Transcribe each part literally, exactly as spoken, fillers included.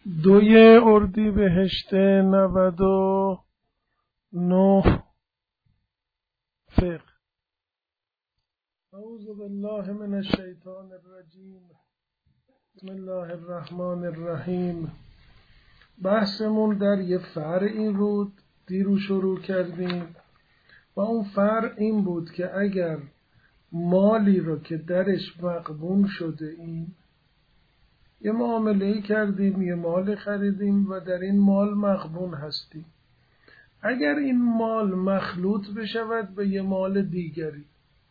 دوی اردیبهشت نود و نه فقه. اعوذ بالله من الشیطان الرجیم. بسم الله الرحمن الرحیم. بحثمون در یه فرعی بود، دیرو شروع کردیم و اون فرع این بود که اگر مالی رو که درش مغبون شده این یه معامله‌ای کردیم، یه مال خریدیم و در این مال مغبون هستیم، اگر این مال مخلوط بشود به یه مال دیگری،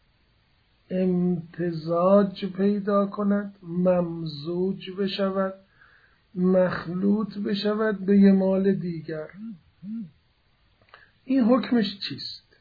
امتزاج پیدا کند، ممزوج بشود، مخلوط بشود به یه مال دیگر، این حکمش چیست؟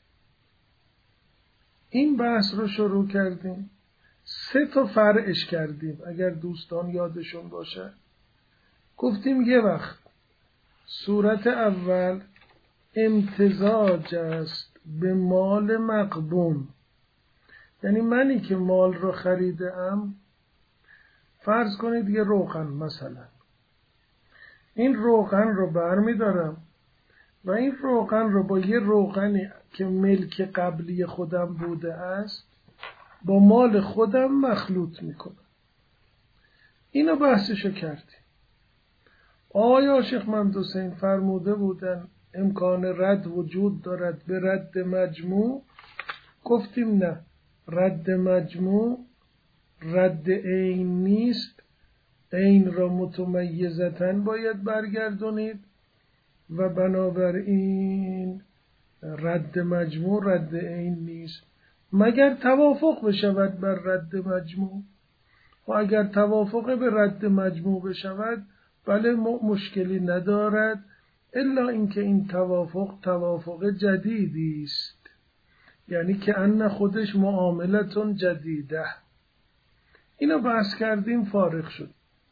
این بحث رو شروع کردیم، سه تا فرعش کردیم اگر دوستان یادشون باشه. گفتیم یه وقت صورت اول امتزاج است به مال مغبون، یعنی منی که مال رو خریدم، فرض کنید یه روغن مثلا، این روغن رو برمی دارم و این روغن رو با یه روغنی که ملک قبلی خودم بوده است با مال خودم مخلوط میکنم. اینو بحثشو کردیم. آیا شیخ محمد حسین فرموده بودن امکان رد وجود دارد به رد مجموع؟ گفتیم نه، رد مجموع رد عین نیست، عین را متمیزتاً باید برگردونید و بنابراین رد مجموع رد عین نیست مگر توافق بشود بر رد مجموع، و اگر توافق به رد مجموع بشود بله مشکلی ندارد، الا اینکه این توافق توافق جدیدی است، یعنی که ان خودش معاملتون جدیده. اینو بحث کردیم، فارغ شد.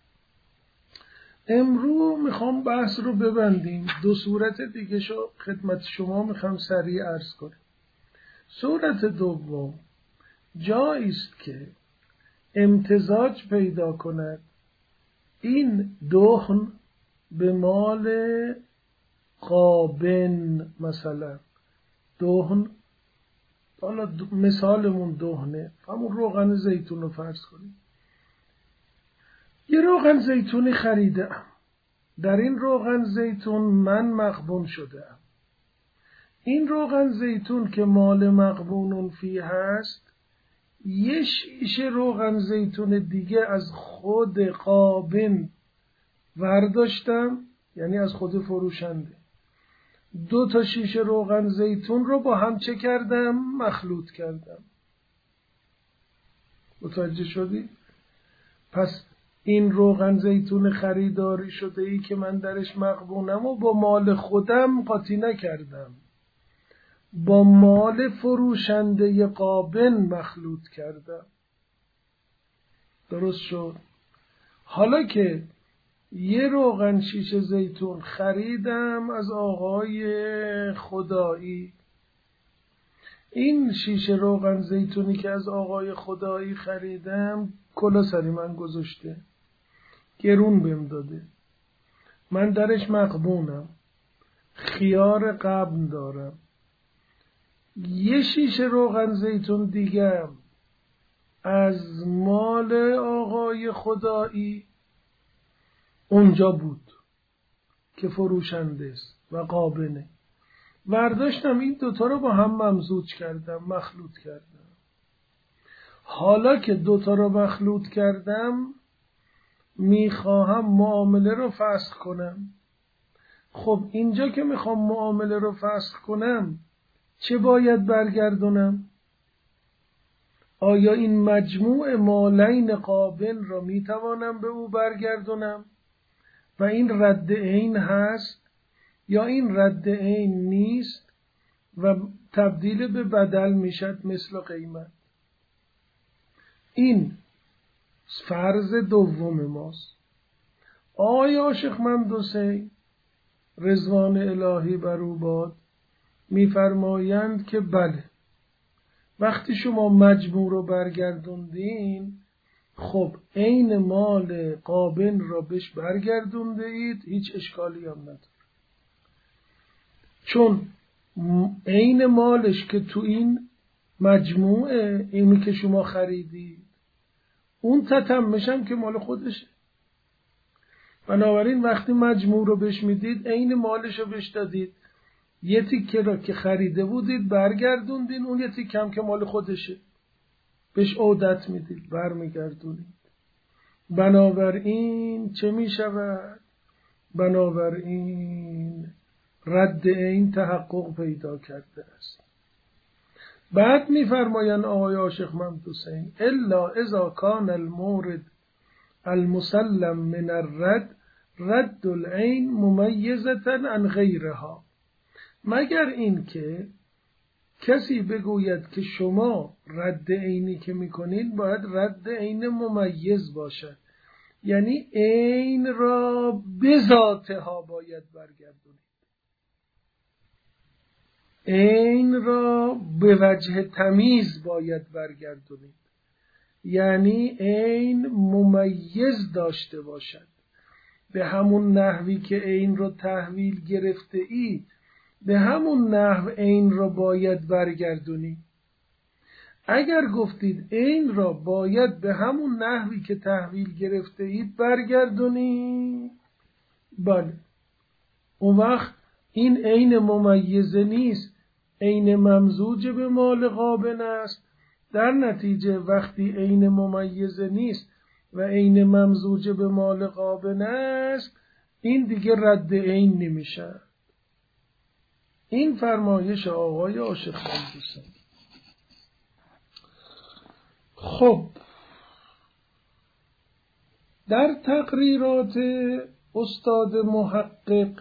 امروز میخوام بحث رو ببندیم، دو صورت دیگه شو خدمت شما میخوام سریع عرض کنم. صورت دوم جایی است که امتزاج پیدا کند این دهن به مال قابن، مثلا دهن، حالا مثالمون دهنه، همون روغن زیتون رو فرض کنیم. یه روغن زیتونی خریدم، در این روغن زیتون من مغبون شدم. این روغن زیتون که مال مغبونون فی هست، یه شیشه روغن زیتون دیگه از خود قابن ورداشتم، یعنی از خود فروشنده، دو تا شیشه روغن زیتون رو با هم چه کردم؟ مخلوط کردم. متوجه شدی؟ پس این روغن زیتون خریداری شده ای که من درش مغبونم و با مال خودم قاطی نکردم، با مال فروشنده قابن مخلوط کردم. درست شد؟ حالا که یه روغن شیشه زیتون خریدم از آقای خدایی، این شیشه روغن زیتونی که از آقای خدایی خریدم کلا سری من گذاشته، گرون بهم داده، من درش مغبونم، خیار قبن دارم. یه شیشه روغن زیتون دیگه از مال آقای خدایی اونجا بود که فروشنده است و قابنه، برداشتم این دوتا رو با هم ممزوج کردم، مخلوط کردم. حالا که دوتا رو مخلوط کردم میخواهم معامله رو فسخ کنم. خب اینجا که میخوام معامله رو فسخ کنم چه باید برگردونم؟ آیا این مجموع مالین قابن را میتوانم به او برگردونم و این رد عین هست یا این رد عین نیست و تبدیل به بدل میشد مثل قیمت؟ این فرض دوم ماست. آیا شیخ محمد حسین رضوان الهی بر او باد میفرمایند که بله، وقتی شما مجموع رو برگردوندین خب عین مال قابن را بهش برگردونده اید، هیچ اشکالی هم نداره، چون عین مالش که تو این مجموعه، اینی که شما خریدید، اون تتمش هم که مال خودشه. بنابراین وقتی مجموع رو بهش میدید، عین مالش رو بهش دادید، یه تیکه را که خریده بودید برگردوندین، اون یه تیکه هم که مال خودشه بهش عودت میدید، برمیگردونید. بنابراین چه میشود؟ بنابراین رد این تحقق پیدا کرده است. بعد میفرمایند آقای عاشق محمد حسین الا اذا کان المورد المسلم من الرد رد العین ممیزة عن غیرها، مگر این که کسی بگوید که شما رد عینی که میکنید باید رد عین ممیز باشد، یعنی عین را به ذاتها باید برگردونید، عین را به وجه تمیز باید برگردونید، یعنی عین ممیز داشته باشد، به همون نحوی که عین را تحویل گرفته ای به همون نحو عین را باید برگردونید. اگر گفتید عین را باید به همون نحوی که تحویل گرفته اید برگردونید، بله، اون وقت این عین ممیزه نیست، عین ممزوج به مال قابن است. در نتیجه وقتی عین ممیزه نیست و عین ممزوج به مال قابن است، این دیگه رد عین نمیشه. این فرمایش آقای عاشق محمد حسین. خب در تقریرات استاد محقق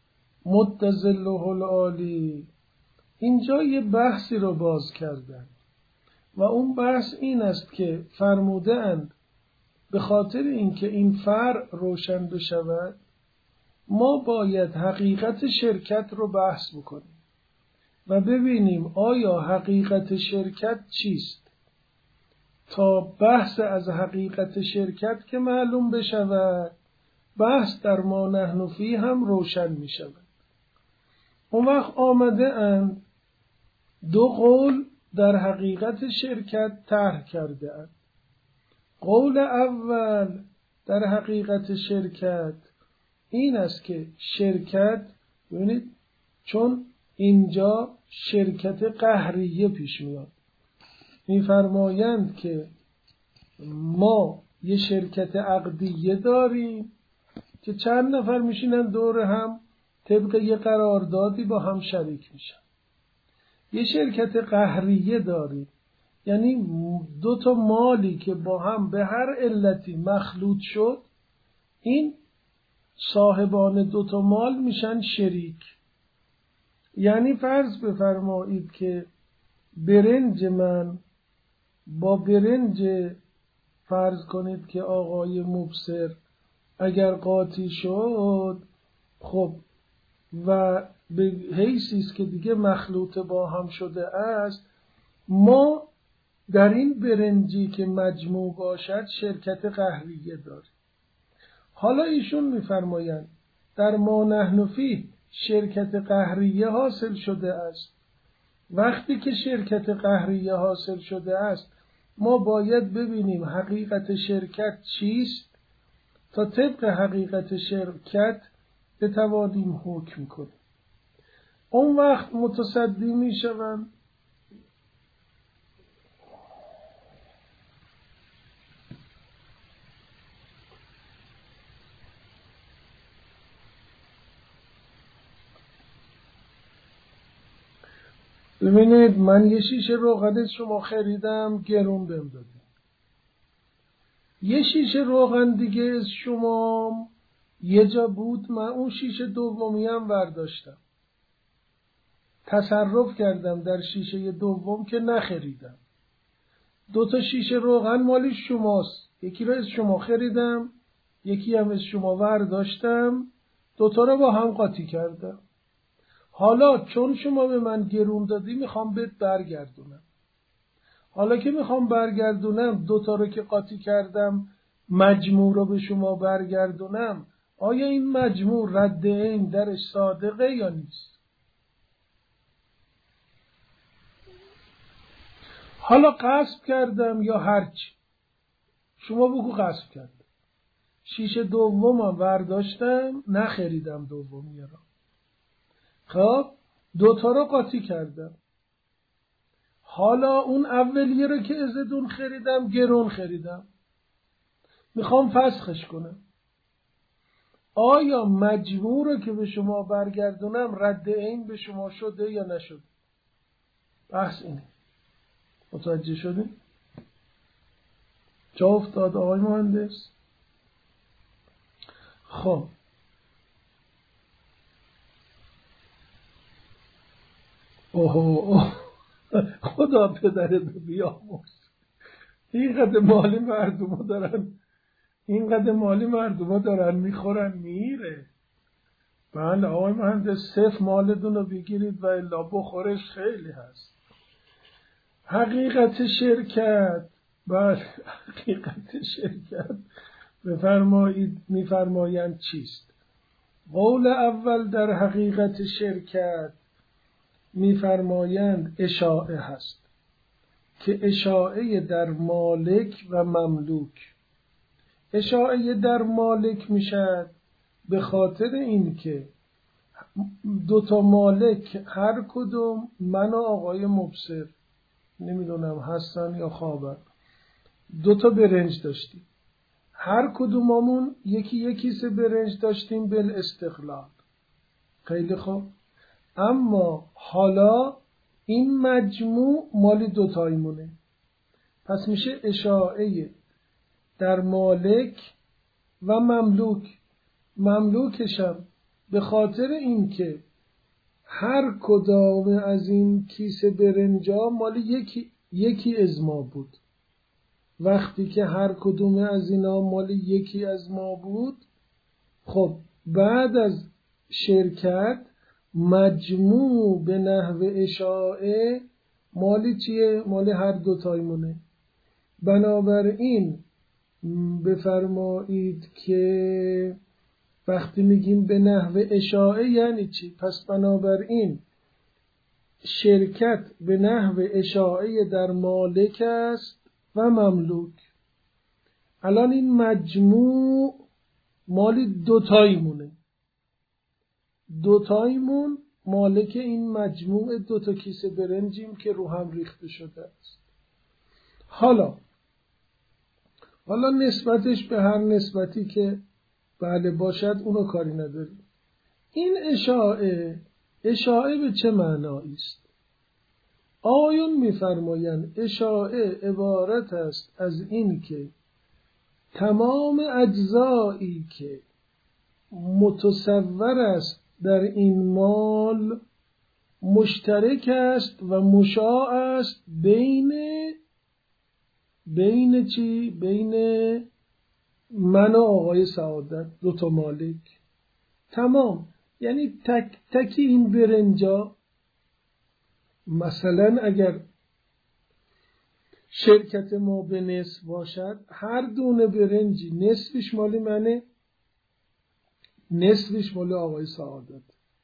مدظله العالی اینجا یه بحثی رو باز کردن و اون بحث این است که فرموده اند به خاطر اینکه این فرع روشن بشود ما باید حقیقت شرکت رو بحث بکنیم و ببینیم آیا حقیقت شرکت چیست، تا بحث از حقیقت شرکت که معلوم بشود بحث در ما نحن فیه هم روشن می شود. اون وقت آمده اند دو قول در حقیقت شرکت طرح کرده اند. قول اول در حقیقت شرکت این است که شرکت، ببینید چون اینجا شرکت قهریه پیش میاد، میفرمایند که ما یه شرکت عقدیه داریم که چند نفر میشینن دور هم طبق یه قراردادی با هم شریک میشن. یه شرکت قهریه داریم، یعنی دو تا مالی که با هم به هر علتی مخلوط شد، این صاحبان دو تا مال میشن شریک. یعنی فرض بفرمایید که برنج من با برنج، فرض کنید که آقای مبصر اگر قاطی شد، خب و به حیثی است که دیگه مخلوط با هم شده است، ما در این برنجی که مجموع باشد شرکت قهریه داریم. حالا ایشون میفرمایند در ما نحن فیه شرکت قهریه حاصل شده است. وقتی که شرکت قهریه حاصل شده است ما باید ببینیم حقیقت شرکت چیست تا طبق حقیقت شرکت بتوانیم حکم کنیم. اون وقت متصدی می شوند ببینید من یه شیشه روغن شما خریدم، گرون بهم دادی. یه شیشه روغن دیگه از شما یه جا بود، من اون شیشه دومی هم برداشتم، تصرف کردم در شیشه دوم که نخریدم. دو تا شیشه روغن مال شماست، یکی رو از شما خریدم، یکی هم از شما برداشتم، دو تا رو با هم قاطی کردم. حالا چون شما به من گرون دادی میخوام بهت برگردونم. حالا که میخوام برگردونم دوتا رو که قاطی کردم مجموع رو به شما برگردونم، آیا این مجموع رد عین درش صادقه یا نیست؟ حالا غصب کردم یا هرچی، شما بگو غصب کردم. شیشه دومم برداشتم نخریدم دومیه را. خب دوتا رو قاطی کردم. حالا اون اولیه رو که ازدون خریدم گرون خریدم، میخوام فسخش کنم. آیا مجموع رو که به شما برگردونم رد عین به شما شده یا نشده؟ بحث اینه. متوجه شدین؟ جا افتاد آقای مهندس؟ خب اوه اوه خدا پدرت بیامرز، اینقدر مالی مردمو دارن اینقدر مالی مردمو دارن میخورن میره. بله آقای مهندس صف مالتون رو بگیرید و الا بخورش خیلی هست. حقیقت شرکت، بله حقیقت شرکت بفرمایید میفرمایند چیست؟ قول اول در حقیقت شرکت میفرمایند اشاعه هست که اشاعه در مالک و مملوک. اشاعه در مالک میشد به خاطر اینکه دوتا مالک هر کدوم من و آقای مبصر نمیدونم هستن یا خوابن دوتا برنج داشتیم، هر کدوممون یکی یکی سه برنج داشتیم بالاستقلال. خیلی خوب، اما حالا این مجموع مال دوتایمونه، پس میشه اشاعه در مالک و مملوک. مملوکشم به خاطر اینکه هر کدام از این کیسه برنجا مال یکی یکی از ما بود. وقتی که هر کدوم از اینا مال یکی از ما بود، خب بعد از شرکت مجموع به نحو اشاعه مالی چیه؟ مال هر دوتایمونه. بنابراین بفرمایید که وقتی میگیم به نحو اشاعه یعنی چی؟ پس بنابراین شرکت به نحو اشاعه در مالک است و مملوک. الان این مجموع مالی دوتایمونه، دوتایمون مالک این مجموع دوتا کیسه برنجیم که رو هم ریخته شده است. حالا حالا نسبتش به هر نسبتی که بله باشد اونو کاری نداریم. این اشاعه اشاعه به چه معنایی است؟ آیون می‌فرمایند اشاعه عبارت است از این که تمام اجزایی که متصور است در این مال مشترک است و مشاع است بین بین چی؟ بین من و آقای سعادت دو تا مالک. تمام، یعنی تک تک این برنجا، مثلا اگر شرکت ما به نصف باشد، هر دونه برنجی نصفش مال منه، نصفش مال آقای سعادت.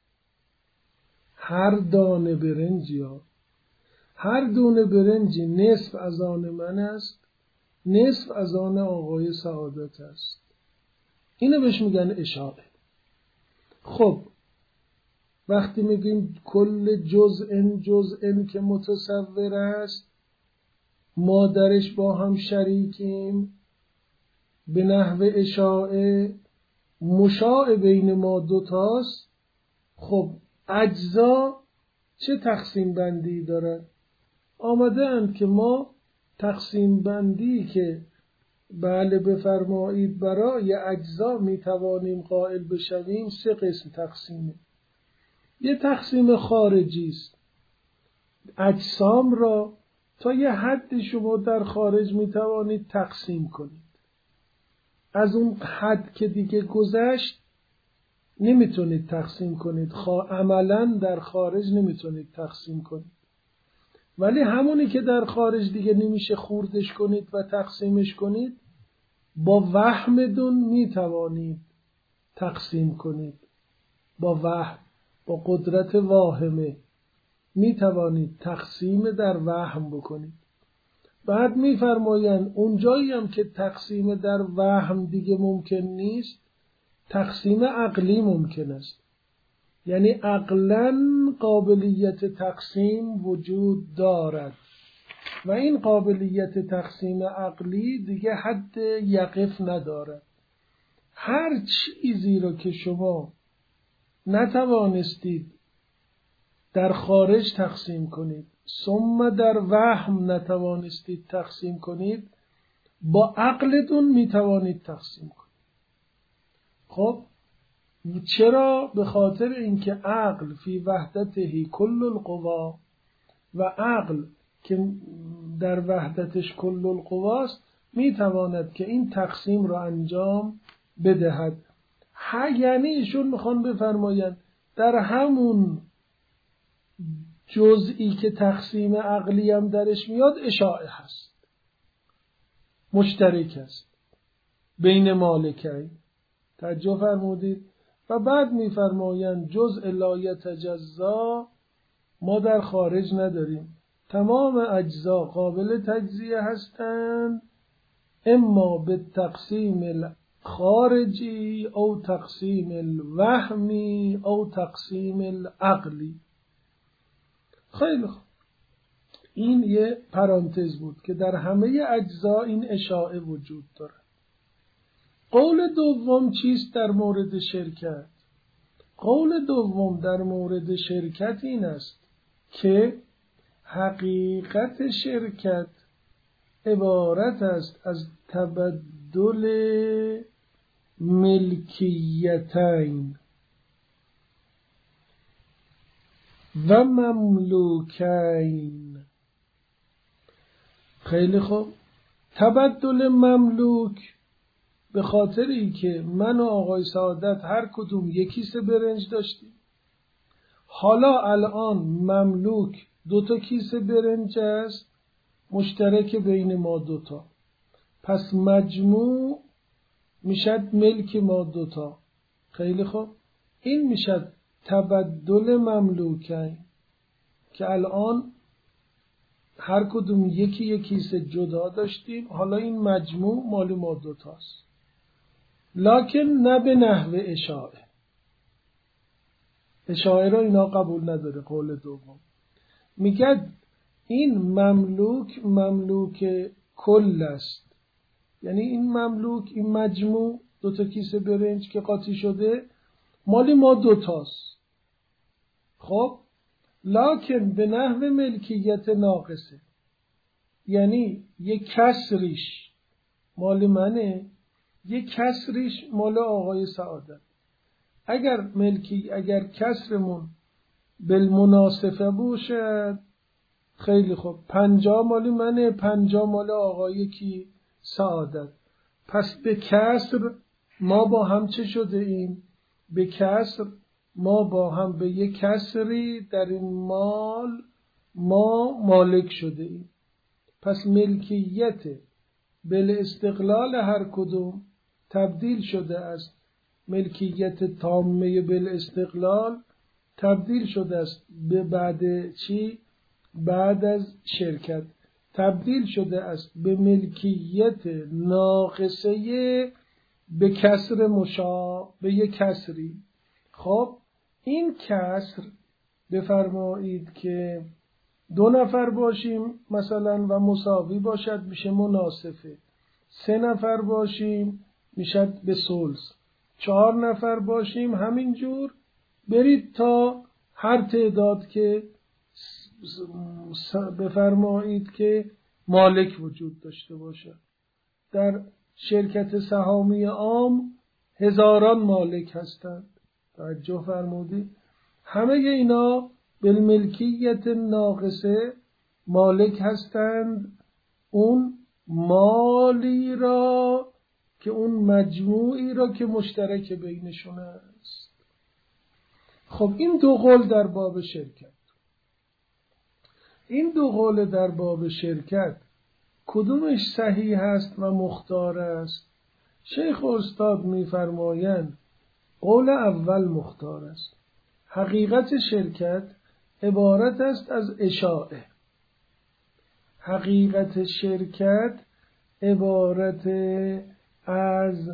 هر دانه برنجی ها هر دونه برنجی نصف از آن من است، نصف از آن آقای سعادت است. اینو بهش میگن اشاعه. خب وقتی میگیم کل جزء جزء که متصور است ما درش با هم شریکیم، به نحو اشاعه مشاع بین ما دوتاست. خب اجزا چه تقسیم بندی دارن؟ آمده اند که ما تقسیم بندی که بله بفرمایید برای اجزا میتوانیم قائل بشویم سه قسم تقسیمه. یه تقسیم خارجی است، اجسام را تا یه حد شما در خارج میتوانید تقسیم کنید، از اون حد که دیگه گذشت نمیتونید تقسیم کنید، عملا در خارج نمیتونید تقسیم کنید. ولی همونی که در خارج دیگه نمیشه خوردش کنید و تقسیمش کنید، با وهمتون میتوانید تقسیم کنید. با وهم، با قدرت واهمه میتوانید تقسیم در وهم بکنید. بعد میفرمایند اونجایی هم که تقسیم در وهم دیگه ممکن نیست، تقسیم عقلی ممکن است. یعنی عقلاً قابلیت تقسیم وجود دارد و این قابلیت تقسیم عقلی دیگه حد یقف ندارد. هر چیزی رو که شما نتوانستید در خارج تقسیم کنید، ثم در وهم نتوانستید تقسیم کنید، با عقلتون میتوانید تقسیم کنید. خب چرا؟ به خاطر اینکه عقل فی وحدته کل القوا، و عقل که در وحدتش کل القواست میتواند که این تقسیم را انجام بدهد. یعنی ایشون میخوان بفرمایند در همون جزئی که تقسیم عقلی هم درش میاد اشاعه هست، مشترک است بین مالکین. توجه فرمودید؟ و بعد میفرمایند جزء لا یتجزا ما در خارج نداریم، تمام اجزا قابل تجزیه هستند، اما به تقسیم الخارجی او تقسیم الوهمی او تقسیم العقلی. خیلی خوب، این یه پرانتز بود که در همه اجزا این اشاعه وجود داره. قول دوم چیست در مورد شرکت؟ قول دوم در مورد شرکت این است که حقیقت شرکت عبارت است از تبدل ملکیتین و مملوکین. خیلی خوب، تبدل مملوک به خاطری که من و آقای سعادت هر کدوم یک کیسه برنج داشتیم، حالا الان مملوک دو تا کیسه برنج است مشترک بین ما دوتا، پس مجموع میشد ملک ما دوتا. خیلی خوب، این میشد تبدل مملوکین که الان هر کدوم یکی یک کیسه جدا داشتیم، حالا این مجموع مال ما دوتاست، لکن نه به نحو اشاعه. اشاعه را اینا قبول نداره. قول دوم میگه این مملوک مملوک کل است، یعنی این مملوک، این مجموع دوتا کیسه برنج که قاطی شده مال ما دوتاست. خب لکن به نحو ملکیت ناقصه، یعنی یک کسریش مال منه، یک کسریش مال آقای سعادت. اگر ملکی اگر کسرمون بالمناسبه باشد، خیلی خوب، پنجا مال منه، پنجا مال آقای کی؟ سعادت. پس به کسر ما با هم چه شده ایم؟ به کسر ما با هم به یک کسری در این مال ما مالک شده ایم. پس ملکیت بالاستقلال هر کدوم تبدیل شده است، ملکیت تامه بالاستقلال تبدیل شده است به بعد چی؟ بعد از شرکت تبدیل شده است به ملکیت ناقصه به کسر مشا، به یک کسری. خب این کسر بفرمایید که دو نفر باشیم مثلا و مساوی باشد میشه مناصفه، سه نفر باشیم میشد به ثلث، چهار نفر باشیم همینجور برید تا هر تعداد که بفرمایید که مالک وجود داشته باشد. در شرکت سهامی عام هزاران مالک هستند. توجه فرمودید؟ همه اینا بالملکیت ناقصه مالک هستند اون مالی را که اون مجموعی را که مشترک بینشون است. خب این دو قول در باب شرکت. این دو قول در باب شرکت کدومش صحیح است و مختار است؟ شیخ استاد می‌فرمایند قول اول مختار است. حقیقت شرکت عبارت است از اشاعه. حقیقت شرکت عبارت از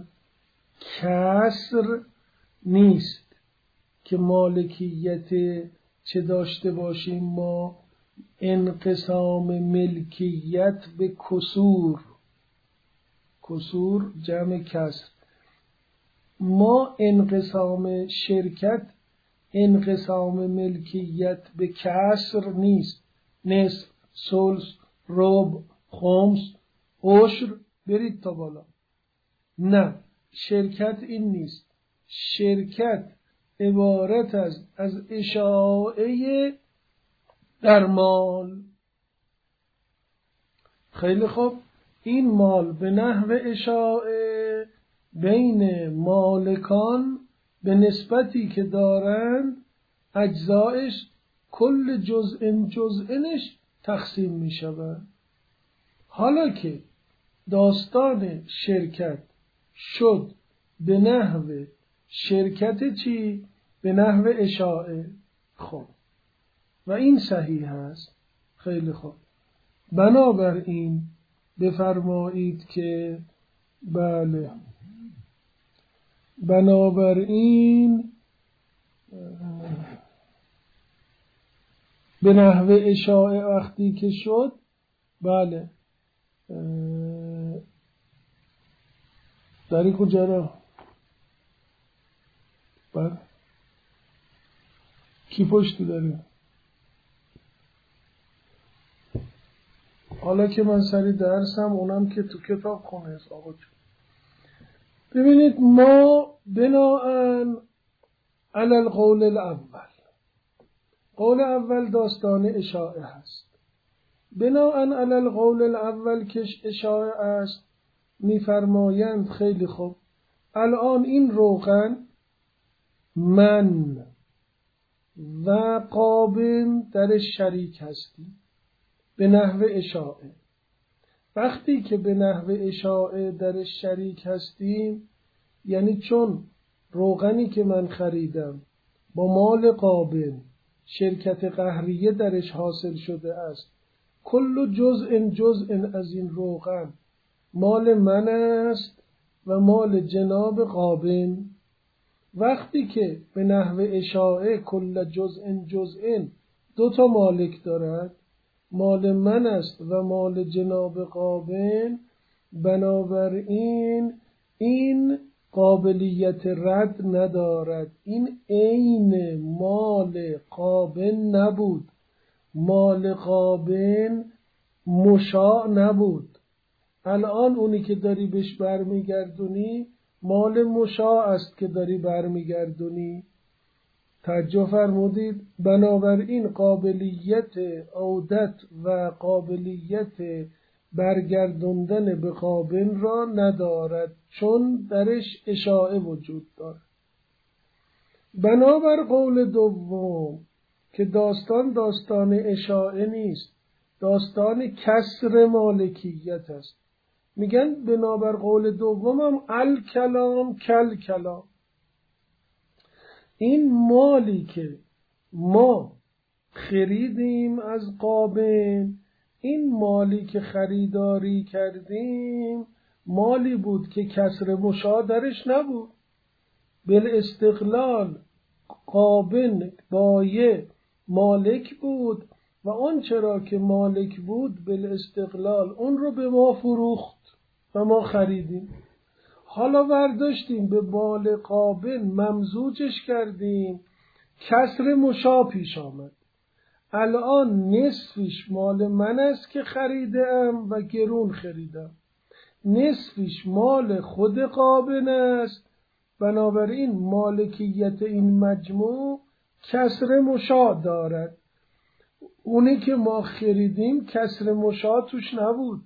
کسر نیست که مالکیت چه داشته باشیم ما، انقسام ملکیت به کسور. کسور جمع کسر. ما انقسام شرکت انقسام ملکیت به کسر نیست. نصف، ثلث، ربع، خمس، عشر، برید تا بالا. نه، شرکت این نیست. شرکت عبارت از از اشاعه در مال. خیلی خوب، این مال به نحو اشاعه بین مالکان به نسبتی که دارند اجزایش کل جزء جزءنش تقسیم می شود. حالا که داستان شرکت شد به نحو شرکت چی؟ به نحو اشاعه. خب و این صحیح است. خیلی خوب، بنابراین بفرمایید که بله، بنابراین به نحو اشاعه وقتی که شد، بله داری کجا را؟ بله کی پشتی داره؟ حالا که من سری درسم، اونم که تو کتاب خونه است آقا جون. ببینید، ما بناءً علی القول الاول، قول اول داستان اشاعه هست. بناءً علی القول الاول که اشاعه است، میفرمایند خیلی خوب، الان این روغن من و قابل درش شریک هستیم به نحو اشاعه. وقتی که به نحو اشاعه درش شریک هستیم، یعنی چون روغنی که من خریدم با مال قابل شرکت قهریه درش حاصل شده است، کل جزء جزء از این روغن مال من است و مال جناب قابل. وقتی که به نحو اشاعه کل جزء جزء دو تا مالک دارد، مال من است و مال جناب قابل، بنابراین این قابلیت رد ندارد. این عین مال قابل نبود، مال قابل مشاع نبود. الان اونی که داری بهش برمیگردونی مال مشاع است که داری برمیگردونی. توجه فرمودید؟ بنابراین قابلیت عودت و قابلیت برگردوندن به قابل را ندارد، چون درش اشاعه وجود دارد. بنابر قول دوم که داستان داستان اشاعه نیست، داستان کسر مالکیت است، میگن بنابر قول دوم هم الکلام کل کلام. این مالی که ما خریدیم از قابل، این مالی که خریداری کردیم مالی بود که کسر مشاع درش نبود. بالاستقلال قابل بایع مالک بود و آن چرا که مالک بود بالاستقلال اون رو به ما فروخت و ما خریدیم. حالا برداشتیم به مال قابل ممزوجش کردیم، کسر مشاع پیش آمد. الان نصفش مال من است که خریدم و گرون خریدم، نصفش مال خود قابل است. بنابراین مالکیت این مجموع کسر مشاع دارد. اونی که ما خریدیم کسر مشاع توش نبود،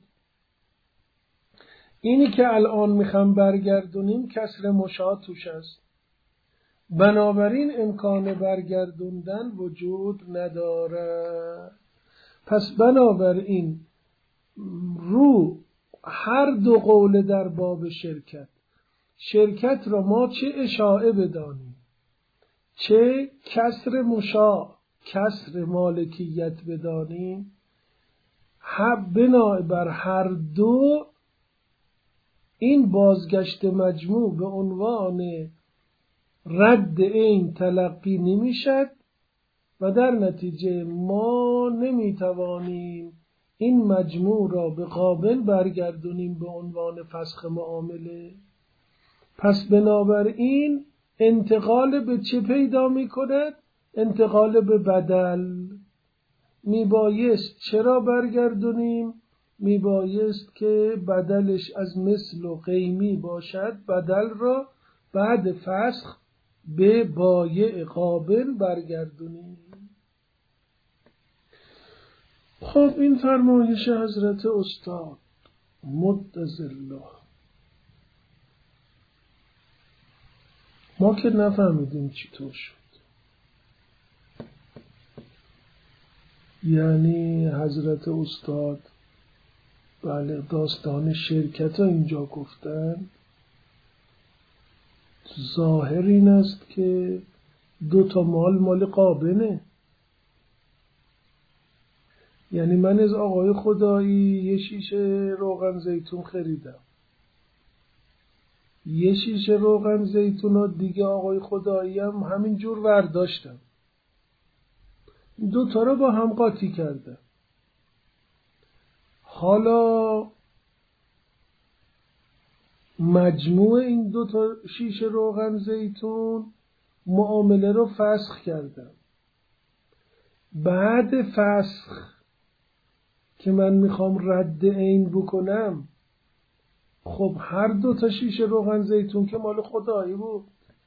اینی که الان میخوام برگردونیم کسر مشاع توش است. بنابراین امکان برگردوندن وجود ندارد. پس بنابراین رو هر دو قول در باب شرکت، شرکت را ما چه اشاعه بدانیم چه کسر مشاع کسر مالکیت بدانیم، بنا بر هر دو این بازگشت مجموع به عنوان رد عین تلقی نمیشد و در نتیجه ما نمیتوانیم این مجموع را به قابل برگردونیم به عنوان فسخ معامله. پس بنابراین انتقال به چه پیدا می کند؟ انتقال به بدل. می بایست چرا برگردونیم؟ می بایست که بدلش از مثل و قیمی باشد، بدل را بعد فسخ به بایع قابل برگردونیم. خب این فرمایش حضرت استاد مدظ الله ما که نفهمیدیم چطور شد. یعنی حضرت استاد بله داستان شرکت ها اینجا گفتن، ظاهر این است که دو تا مال مال قابنه. یعنی من از آقای خدایی یه شیشه روغن زیتون خریدم، یه شیشه روغن زیتون ها دیگه آقای خدایی هم همینجور ورداشتم، دو تا رو با هم قاطی کردم. حالا مجموع این دو تا شیشه روغن زیتون معامله رو فسخ کردم. بعد فسخ که من میخوام رد عین بکنم، خب هر دو تا شیشه روغن زیتون که مال خدایی بود،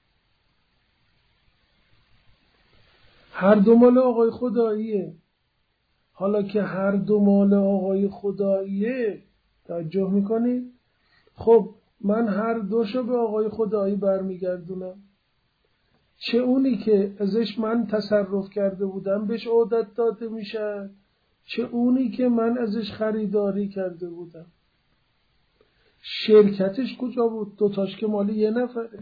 هر دو مال آقای خداییه. حالا که هر دو مال آقای خداییه، توجه میکنید؟ خب من هر دوشو به آقای خدایی برمیگردونم. چه اونی که ازش من تصرف کرده بودم بهش عودت داده میشه، چه اونی که من ازش خریداری کرده بودم. شرکتش کجا بود؟ دوتاش که مال یه نفره.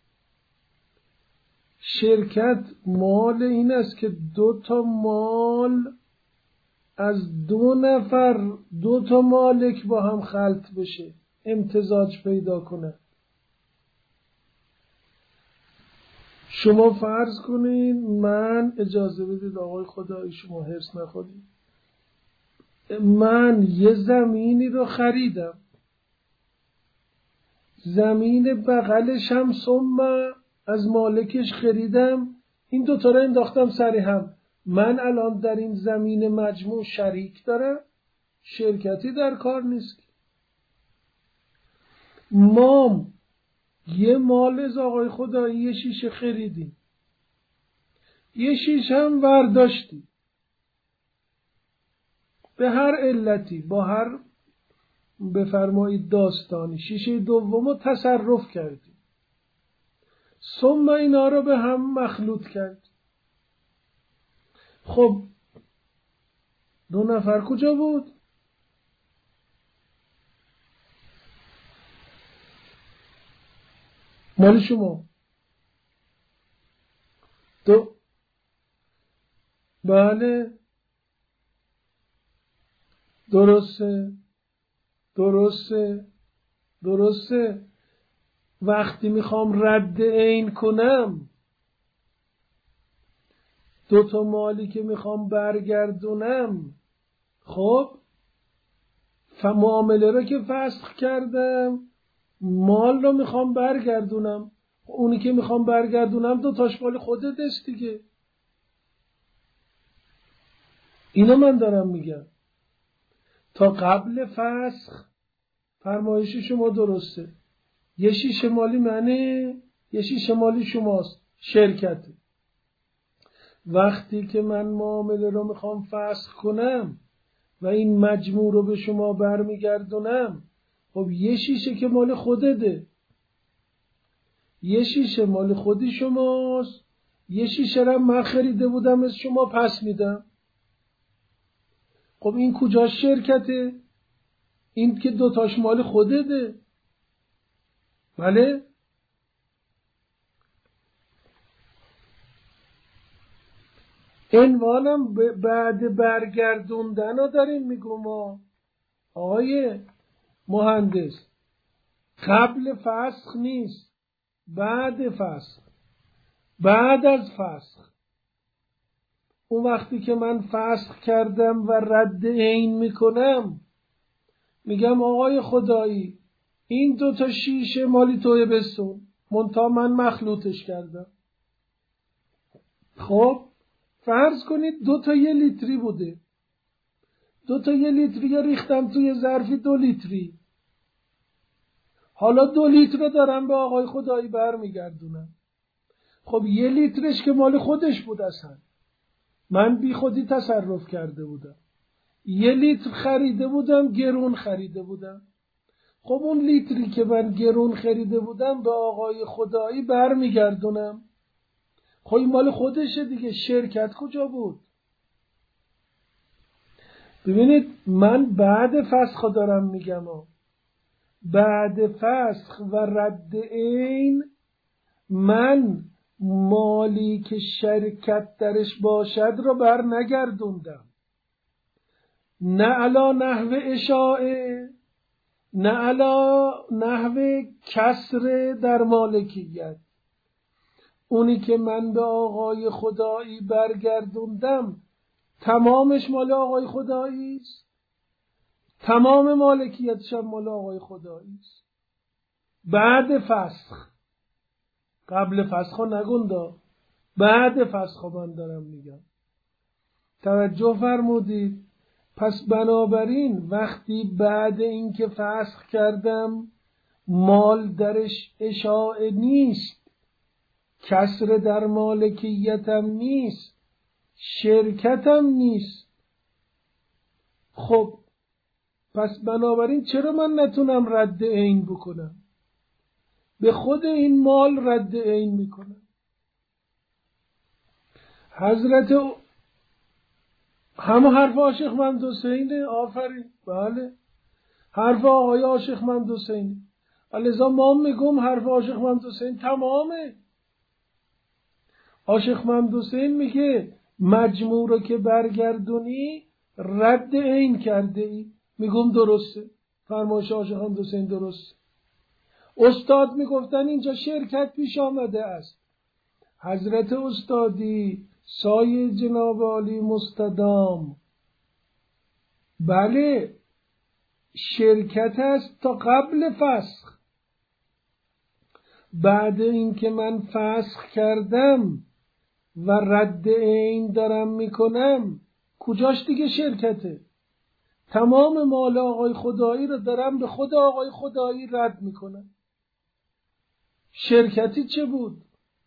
شرکت مال این است که دو تا مال از دو نفر، دو تا مالک با هم خلط بشه، امتزاج پیدا کنه. شما فرض کنین من، اجازه بدید آقای خدایی شما حرص نخورید، من یه زمینی رو خریدم، زمین بغلش هم ثم از مالکش خریدم، این دوتا رو انداختم سر هم. من الان در این زمین مجموع شریک دارم، شرکتی در کار نیست. ما یه مال از آقای خدایی یه شیشه خریدیم، یه شیشه هم ورداشتیم، به هر علتی با هر بفرمایید داستانی شیشه دومو تصرف کردیم، ثم اینا رو به هم مخلوط کرد. خب دو نفر کجا بود؟ مال شما. دو بله درسته درسته درسته. وقتی میخوام رد عین کنم، دو تا مالی که میخوام برگردونم، خب معامله رو که فسخ کردم، مال رو میخوام برگردونم، اونی که میخوام برگردونم دو تاش مال خودت است دیگه. اینو من دارم میگم. تا قبل فسخ فرمایش شما درسته، یه شیشه مالی منه، یه شیشه مالی شماست، شرکته. وقتی که من معامله رو میخوام فسخ کنم و این مجموع رو به شما برمیگردونم، خب یه شیشه که مال خودته، یه شیشه مال خودی شماست، یه شیشه رو من خریده بودم از شما پس میدم. خب این کجا شرکته؟ این که دوتاش مال خودته. بله؟ عنوانم بعد برگردوندن ها داریم میگم ما آقای مهندس، قبل فسخ نیست، بعد فسخ، بعد از فسخ. اون وقتی که من فسخ کردم و رد عین میکنم، میگم آقای خدایی این دوتا شیشه مالی توی بستون، منتها من مخلوطش کردم. خب فرض کنید دو تا یه لیتری بوده، دو تا یه لیتری ریختم توی ظرفی دو لیتری. حالا دو لیتر رو دارم به آقای خدایی برمیگردونم. خب یه لیترش که مال خودش بود، اصلا من بی خودی تصرف کرده بودم. یه لیتر خریده بودم، گرون خریده بودم. خب اون لیتری که من گرون خریده بودم به آقای خدایی برمیگردونم. خب این مال خودشه دیگه، شرکت کجا بود؟ ببینید من بعد فسخ دارم میگم ها. بعد فسخ و رد عین من مالی که شرکت درش باشد رو بر نگردوندم، نه علا نحو اشاعه، نه علا نحو کسر در مالکیت. اونی که من به آقای خدایی برگردوندم تمامش مال آقای خدایی است، تمام مالکیتش هم مال آقای خدایی است. بعد فسخ، قبل فسخ نگوندا، بعد فسخ من دارم میگم. توجه فرمودید؟ پس بنابراین وقتی بعد اینکه فسخ کردم مال درش اشاعه نیست، کسر در مالکیتم نیست، شرکتم نیست، خب پس بنابراین چرا من نتونم رد عین بکنم؟ به خود این مال رد عین میکنم. حضرت همه حرف عاشق مند حسینه. آفرین، بله حرف آقای عاشق مند حسینه. لذا ما میگم حرف عاشق مند حسین تمامه. عاشق مند حسین میگه مجموع رو که برگردونی رد عین کرده ای. میگم درسته، فرمایش عاشق مند حسین درست. استاد میگفتن اینجا شرکت پیش آمده است. حضرت استادی سایه جناب عالی مستدام، بله شرکت است تا قبل فسخ. بعد اینکه من فسخ کردم و رد عین دارم میکنم، کجاش دیگه شرکته؟ تمام مال آقای خدایی رو دارم به خود آقای خدایی رد میکنم. شرکتی چه بود؟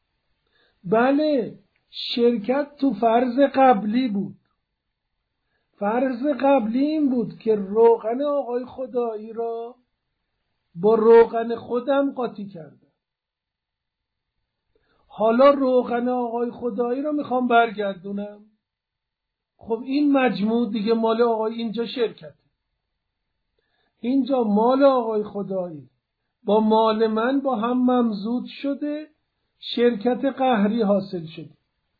بله شرکت تو فرض قبلی بود. فرض قبلی این بود که روغن آقای خدایی را با روغن خودم قاطی کردم. حالا روغن آقای خدایی را میخوام برگردونم. خب این مجموع دیگه مال آقای، اینجا شرکت، اینجا مال آقای خدایی با مال من با هم ممزوج شده، شرکت قهری حاصل شده.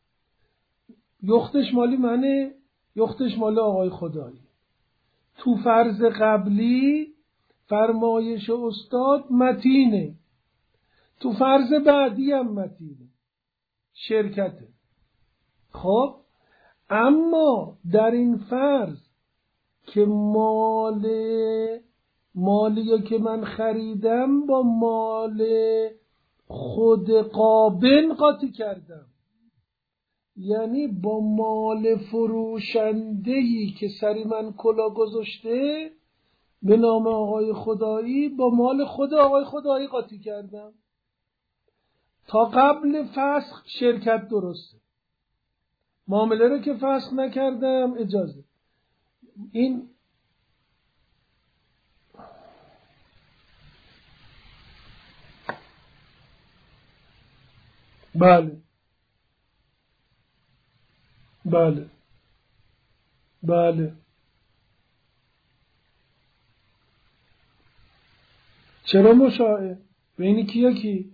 یختش مالی منه، یختش مال آقای خدایی. تو فرض قبلی فرمایش استاد متینه، تو فرض بعدی هم متینه، شرکته. خب اما در این فرض که مال مالی که من خریدم با مال خود قابل قاطی کردم، یعنی با مال فروشندهی که سری من کلا گذاشته به نام آقای خدایی، با مال خود آقای خدایی قاطی کردم. تا قبل فسخ شرکت درسته، معامله رو که فسخ نکردم اجازه. این بله بله بله چرا مشاعه؟ بین کیا کی؟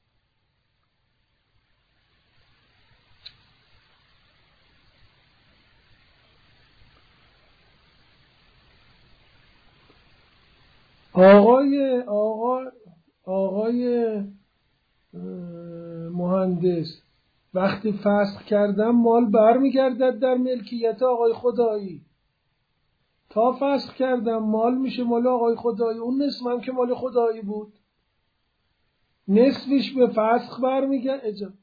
آقای آقا آقای مهندس، وقتی فسخ کردم مال برمیگردد در ملکیت آقای خدایی. تا فسخ کردم مال میشه مال آقای خدایی. اون نصف هم که مال خدایی بود، نصفش به فسخ برمیگرد. اجا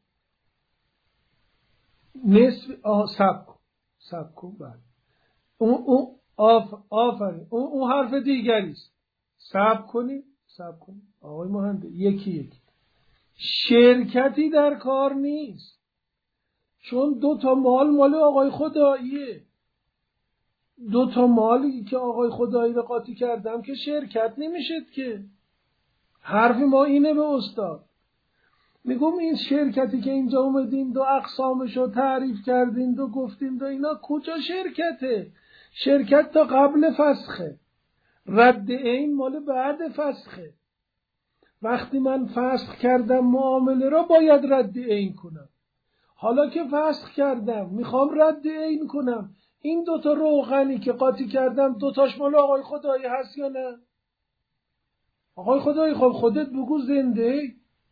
نصف آه سب کن سب کن بله. اون اون آف آفرین اون اون حرف دیگری است. سب کنید سب کنید آقای مهندس، یکی یکی شرکتی در کار نیست، چون دو تا مال مال آقای خداییه. دو تا مالی که آقای خدایی رو قاطی کردم که شرکت نمیشد که. حرف ما اینه به استاد، میگم این شرکتی که اینجا اومدین دو اقسامش رو تعریف کردین دو گفتین دو اینا کجا شرکته؟ شرکت تا قبل فسخه، رد عین مال بعد فسخه. وقتی من فسخ کردم معامله را باید رد عین کنم. حالا که فسخ کردم میخوام رد عین کنم. این دوتا روغنی که قاطی کردم دوتاش مال آقای خدایی هست یا نه؟ آقای خدایی خب خودت بگو زنده.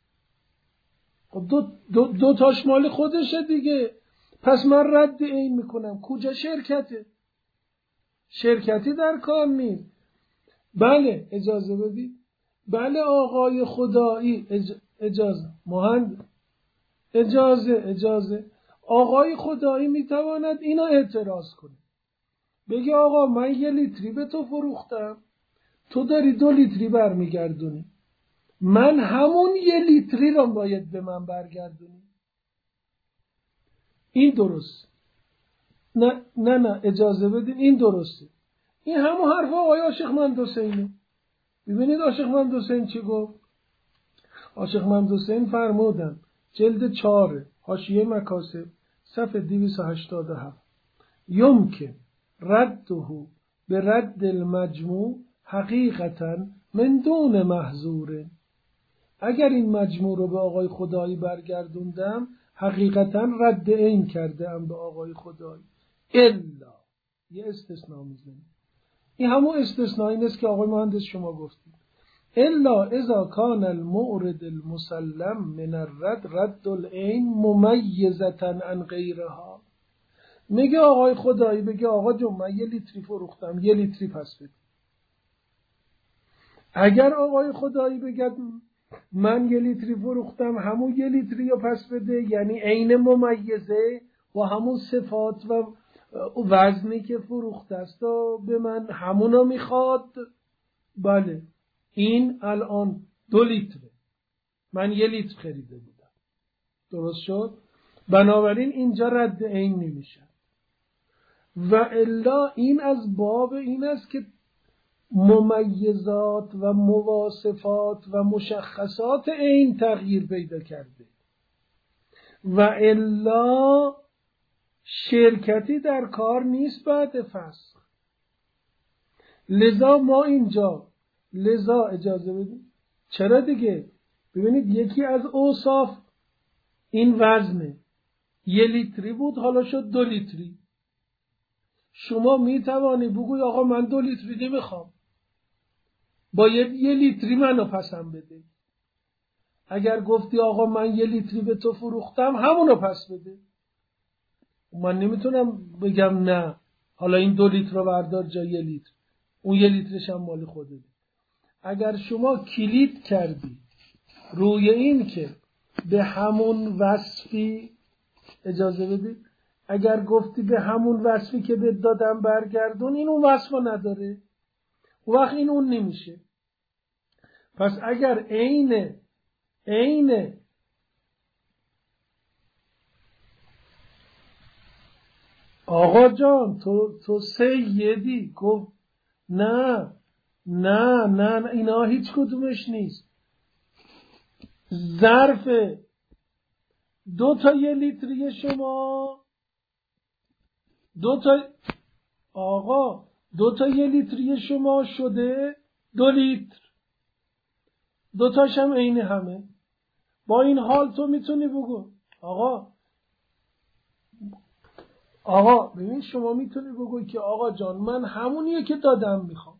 خب دو, دو, دو تاش مال خودشه دیگه. پس من رد عین میکنم. کجا شرکته؟ شرکتی در کار نیست. بله اجازه بدید. بله آقای خدایی اج... اجازه مهند اجازه اجازه آقای خدایی میتواند اینو اعتراض کنه، بگه آقا من یه لیتری به تو فروختم، تو داری دو لیتری برمیگردونی، من همون یه لیتری رو باید به من برگردونی. این درست. نه نه نه اجازه بدین، این درسته. این همون حرف آقای عاشقمند حسینه. ببینید عاشقمند حسین چی گفت. عاشقمند حسین فرمودن جلد چهار حاشیه مکاسب صفحه دویست و هشتاد و هفت یمکن رده به رد المجموع حقیقتا من دون محظور. اگر این مجموع رو به آقای خدایی برگردوندم حقیقتا رد عین کرده ام به آقای خدایی. الا یه استثناء میزنیم. این همون استثنایی نیست که آقای مهندس شما گفتید. الا اذا کان المورد المسلم من الرد رد العین ممیزتا عن غیرها. میگه آقای خدایی بگه آقا جون من یه لیتری فروختم یه لیتری پس بده. اگر آقای خدایی بگه من یه لیتری فروختم همون یه لیتری رو پس بده، یعنی عین ممیزه و همون صفات و وزنی که فروخته است و به من همونو میخواد. بله این الان دو لیتره، من یه لیتر خریده بودم، درست شد؟ بنابراین اینجا رد عین نمیشه. و الا این از باب این است که ممیزات و مواصفات و مشخصات عین تغییر پیدا کرده. و الا شرکتی در کار نیست بعد فسخ. لذا ما اینجا لذا اجازه بدید. چرا دیگه؟ ببینید یکی از اوصاف این وزنه، یه لیتری بود حالا شد دو لیتری. شما می توانی بگوی آقا من دو لیتری نمیخوام، باید یه لیتری منو پسم بده. اگر گفتی آقا من یه لیتری به تو فروختم همونو پس بده. من نمیتونم بگم نه حالا این دو لیتر رو بردار جا یه لیتر، اون یه لیترش هم مال خودت. اگر شما کلید کردی روی این که به همون وصفی، اجازه بدید، اگر گفتی به همون وصفی که بهت دادم برگردون، این اون وصفو نداره، وقت این اون نمیشه. پس اگر عین عین آقا جان تو تو سیدی گفت نه نه نه نه اینا هیچ کدومش نیست. ظرف دو تا یه لیتری شما دو تا آقا دو تا یه لیتری شما شده دو لیتر. دوتاشم عین همه. با این حال تو میتونی بگو آقا آقا ببین شما میتونی بگوی که آقا جان من همونیه که دادم میخوام،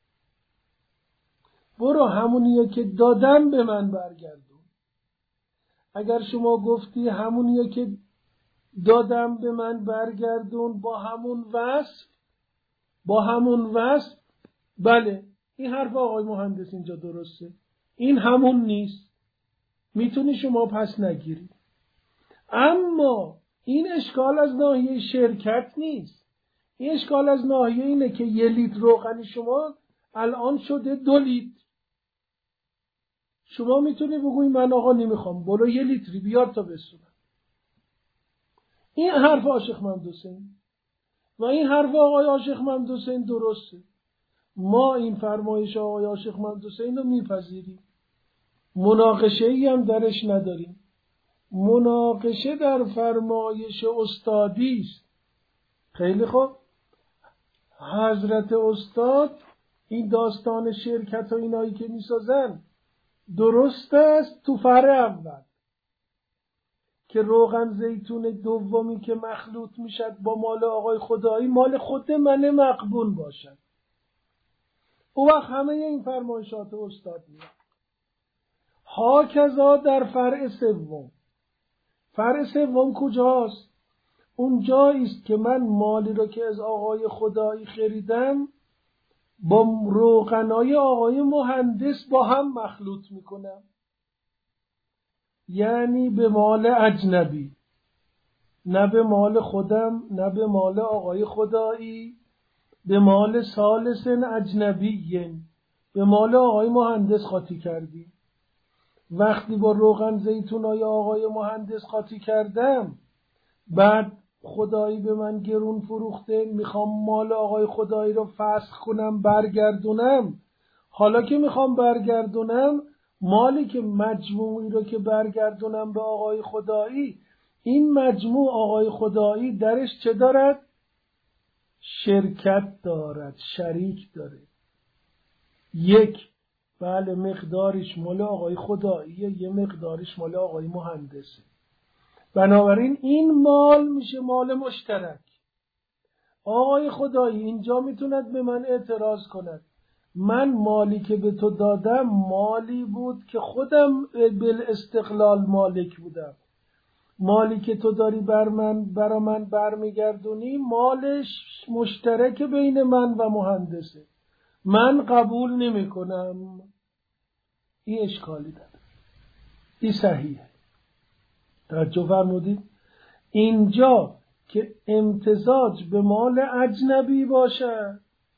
برو همونیه که دادم به من برگردون. اگر شما گفتی همونیه که دادم به من برگردون با همون وصف با همون وصف بله این حرف آقای مهندس اینجا درسته، این همون نیست، میتونی شما پس نگیری. اما این اشکال از ناحیه شرکت نیست، این اشکال از ناحیه اینه که یه لیتر روغن شما الان شده دو لیتر. شما میتونی بگوی من آقا نمیخوام، برو یه لیتری بیار تا بسونم. این حرف عاشق محمد حسین و این حرف آقای عاشق محمد حسین درسته. ما این فرمایش آقای عاشق محمد حسین رو میپذیریم، مناقشه ای هم درش نداریم. مناقشه در فرمایش استادی است. خیلی خوب، حضرت استاد این داستان شرکت و اینایی که میسازن درست است تو فرع اول که روغن زیتون دومی که مخلوط میشد با مال آقای خدایی مال خود من مقبول باشد. او وقت همه این فرمایشات استاد میاد. هاکذا در فرع سوم. فرع سوم کجاست؟ اون جایی است که من مالی رو که از آقای خدایی خریدم با روغنای آقای مهندس با هم مخلوط میکنم، یعنی به مال اجنبی، نه به مال خودم نه به مال آقای خدایی، به مال ثالث اجنبی، به مال آقای مهندس قاطی کردی. وقتی با روغن زیتونای آقای مهندس قاطی کردم، بعد خدایی به من گرون فروخته، میخوام مال آقای خدایی رو فسخ کنم برگردونم. حالا که میخوام برگردونم، مالی که مجموعی رو که برگردونم به آقای خدایی، این مجموع آقای خدایی درش چه دارد؟ شرکت دارد، شریک داره. یک بله مقدارش مال آقای خداییه، یه مقدارش مال آقای مهندسه. بنابراین این مال میشه مال مشترک. آقای خدایی اینجا میتوند به من اعتراض کند من مالی که به تو دادم مالی بود که خودم بالاستقلال مالک بودم، مالی که تو داری بر من برا من برمیگردونی مالش مشترک بین من و مهندسه، من قبول نمی کنم. این اشکالی داره، این صحیحه. توجه فرمودید؟ اینجا که امتزاج به مال اجنبی باشه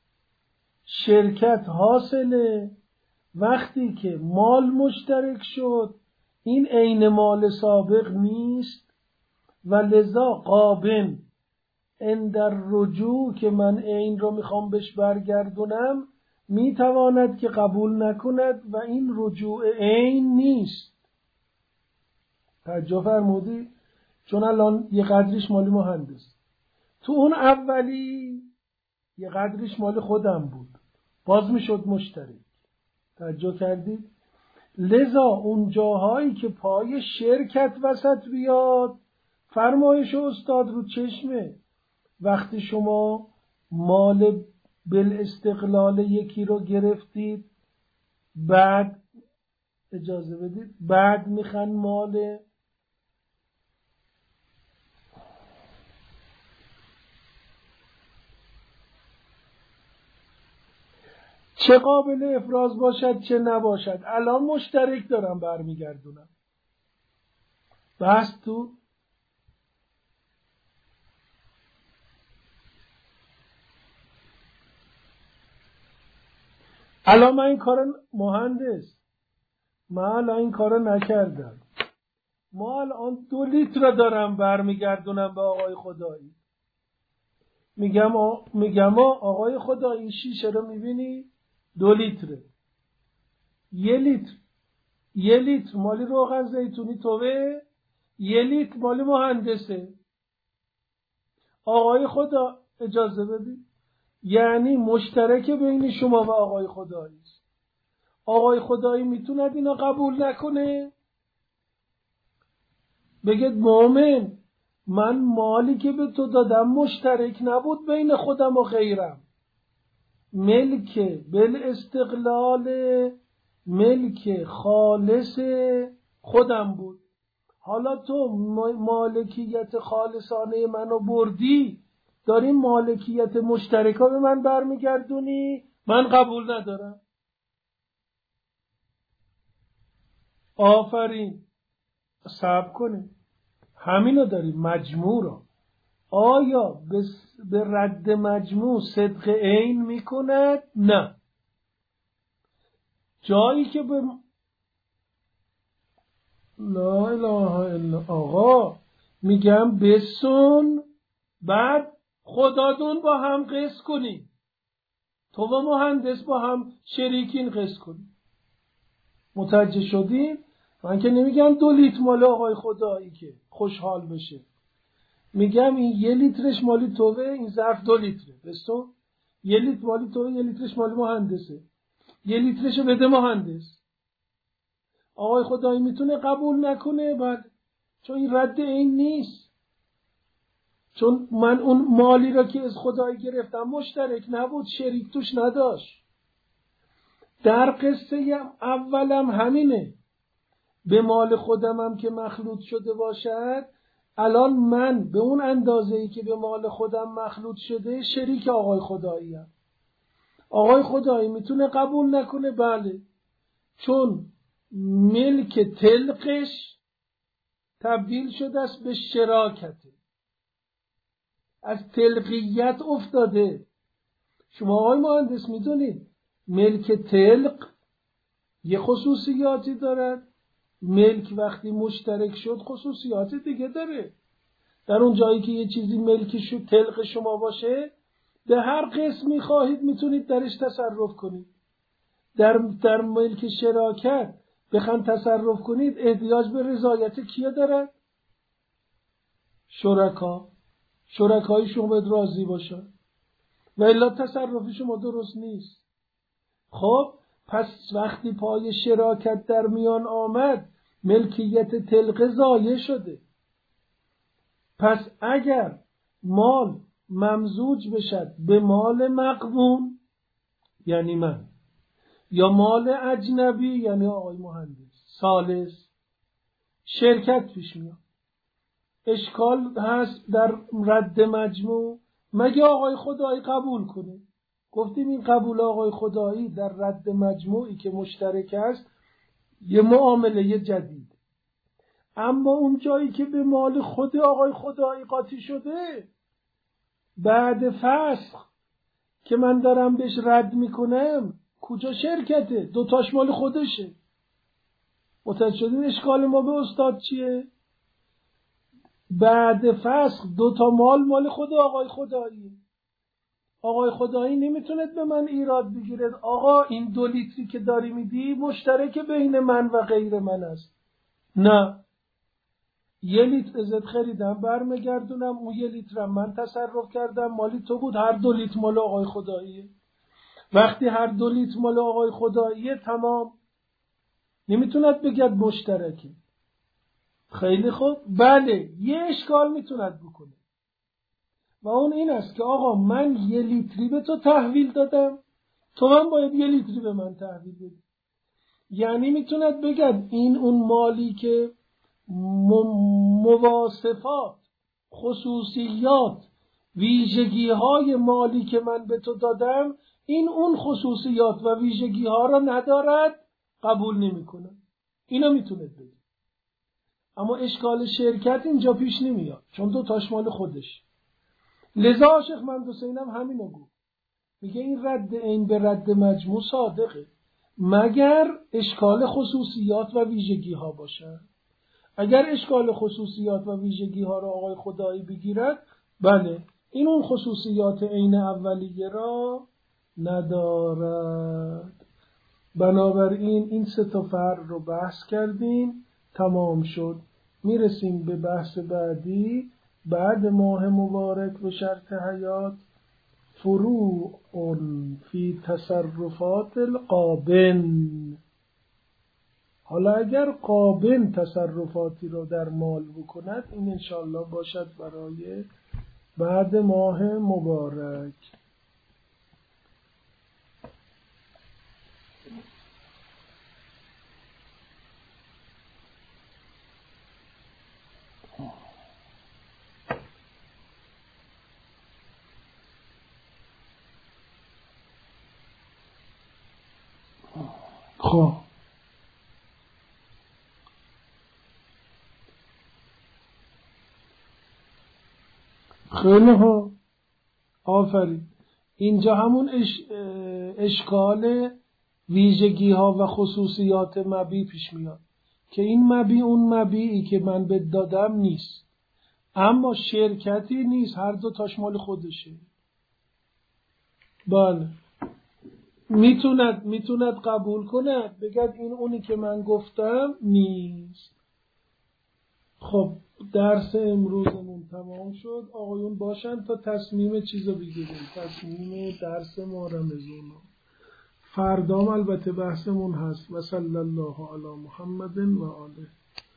شرکت حاصله. وقتی که مال مشترک شد این عین مال سابق نیست و لذا قابل این در رجوع که من عین رو میخوام بهش برگردونم میتواند که قبول نکند و این رجوع عین نیست. توجه فرمودی؟ چون الان یه قدریش مال مهندس، تو اون اولی یه قدریش مال خودم بود، باز میشد مشترک. توجه کردید؟ لذا اون جاهایی که پای شرکت وسط بیاد فرمایش استاد رو چشمه. وقتی شما مال بالاستقلال یکی رو گرفتید، بعد اجازه بدید بعد میخوان مال چه قابل افراز باشد چه نباشد الان مشترک دارم برمیگردونم. بس تو الان من این کار مهندس من الان این کار نکردم، ما الان دو لیتر دارم برمیگردونم به آقای خدایی. میگم آ... میگم آقای خدایی این شیشه رو میبینی دو لیتره، یه لیتر یه لیتر مالی روغن زیتونی توه، یه لیتر مالی مهندسه. آقای خدا اجازه بدید، یعنی مشترک بین شما و آقای خدایی است. آقای خدایی میتوند اینا قبول نکنه؟ بگید مومن من مالی که به تو دادم مشترک نبود بین خودم و غیرم، ملک بل استقلال، ملک خالص خودم بود. حالا تو مالکیت خالصانه منو بردی، داری مالکیت مشترکا به من برمیگردونی، من قبول ندارم. آفرین، صبر کنید، همینو داریم. مجموع را آیا به رد مجموع صدق عین میکند؟ نه. جایی که به لا اله الا آقا میگم بسون، بعد خدادون با هم قسط کنی، تو و مهندس با هم شریکین قسط کنی. متوجه شدین؟ من که نمیگم دو لیتر مال آقای خدایی که خوشحال بشه، میگم این یه لیترش مالی توه، این ظرف دو لیتره، بستون یه لیتر مالی توه، یه لیترش مالی مهندسه، یه لیترشو بده مهندس. آقای خدایی میتونه قبول نکنه؟ بعد چون این رد این نیست، چون من اون مالی را که از خدایی گرفتم مشترک نبود، شریک توش نداشت. در قصه اولم همینه، به مال خودم هم که مخلوط شده باشد، الان من به اون اندازه‌ای که به مال خودم مخلوط شده شریک آقای خدایی هم. آقای خدایی میتونه قبول نکنه؟ بله، چون ملک تلقش تبدیل شده است به شراکت، از تلقیت افتاده. شما آقای مهندس میدونید ملک تلق یه خصوصیاتی دارد، ملک وقتی مشترک شد خصوصیات دیگه داره. در اون جایی که یه چیزی ملکی شد تلق شما باشه، به هر قسمی خواهید میتونید درش تصرف کنید. در در ملک شراکت بخواید تصرف کنید احتیاج به رضایت کیه دارد؟ شرکا. شرکای شما باید راضی باشن و الا تصرف شما درست نیست. خب پس وقتی پای شراکت در میان آمد ملکیت تلقه ضایع شده. پس اگر مال ممزوج بشد به مال مقبون یعنی من، یا مال اجنبی یعنی آقای مهندس ثالث، شرکت پیش میاد. اشکال هست در رد مجموع؟ مگه آقای خدایی قبول کنه؟ گفتیم این قبول آقای خدایی در رد مجموعی که مشترک است یه معامله جدید. اما اون جایی که به مال خود آقای خدایی قاطی شده، بعد فسخ که من دارم بهش رد میکنم، کجا شرکته؟ دوتاش مال خودشه. متوجه شدین اشکال ما به استاد چیه؟ بعد فسخ دوتا مال مال خود آقای خدایی. آقای خدایی نمیتوند به من ایراد بگیرد آقا این دو لیتری که داری میدی مشترک بین من و غیر من است. نه، یه لیتر ازت خریدم برمیگردونم، اون یه لیترم من تصرف کردم مالی تو بود، هر دو لیتر مال آقای خداییه. وقتی هر دو لیتر مال آقای خداییه تمام، نمیتوند بگد مشترکی. خیلی خوب، بله یه اشکال میتوند بکنه و اون این است که آقا من یه لیتری به تو تحویل دادم، تو هم باید یه لیتری به من تحویل بدی. یعنی میتوند بگد این اون مالی که مواصفات، خصوصیات، ویژگی های مالی که من به تو دادم این اون خصوصیات و ویژگی ها را ندارد، قبول نمی کنم. اینا میتونه بگه. اما اشکال شرکت اینجا پیش نمیاد چون دو تاش مال خودش. لذا شیخ مهندس حسین هم همینو گفت، میگه این رد این به رد مجموع صادقه مگر اشکال خصوصیات و ویژگی ها باشه. اگر اشکال خصوصیات و ویژگی ها را آقای خدایی بگیرد، بله این اون خصوصیات عین اولیه را ندارد. بنابراین این سه تا فرع رو بحث کردیم، تمام شد. میرسیم به بحث بعدی بعد ماه مبارک و شرط حیات. فروع فی تصرفات القابن. حالا اگر قابن تصرفاتی رو در مال بکند، این انشاءالله باشد برای بعد ماه مبارک. خب خیلی ها، آفرین. اینجا همون اش... اشکال ویژگی ها و خصوصیات مبی پیش میاد که این مبی اون مبیعی که من به دادم نیست، اما شرکتی نیست، هر دو تاش مال خودشه. بله، میتوند میتوند قبول کند، بگد این اونی که من گفتم نیست. خب درس امروزمون تمام شد. آقایون باشن تا تصمیم چیزو بگیریم، تصمیم درس ما رمضان. فردام البته بحثمون هست. و صلی الله علی محمد و آله.